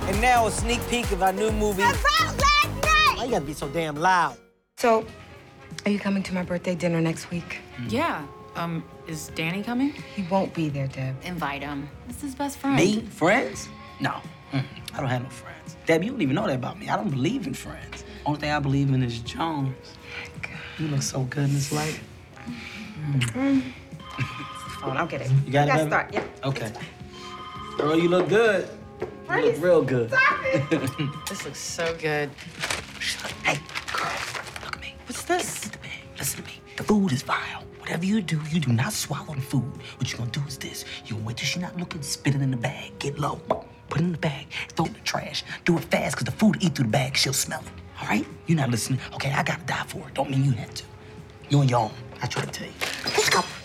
And now a sneak peek of our new movie. About last night! Why you gotta be so damn loud? So, are you coming to my birthday dinner next week? Yeah. Is Danny coming? He won't be there, Deb. Invite him. This is his best friend. Me? Friends? No. I don't have no friends. Deb, you don't even know that about me. I don't believe in friends. Only thing I believe in is Jones. You look so good in this light. Phone, I'll get it. You got it, baby? Start, yeah. Okay. Girl, you look good. You look real good. This looks so good. Hey, girl, look at me. What's this? Listen to me. The food is vile. Whatever you do not swallow the food. What you're gonna do is this. You're gonna wait till she's not looking, spit it in the bag, get low, put it in the bag, throw it in the trash. Do it fast, because the food eat through the bag, she'll smell it. All right? You're not listening. Okay, I gotta die for it. Don't mean you have to. You on your own. I try to tell you. Let's go.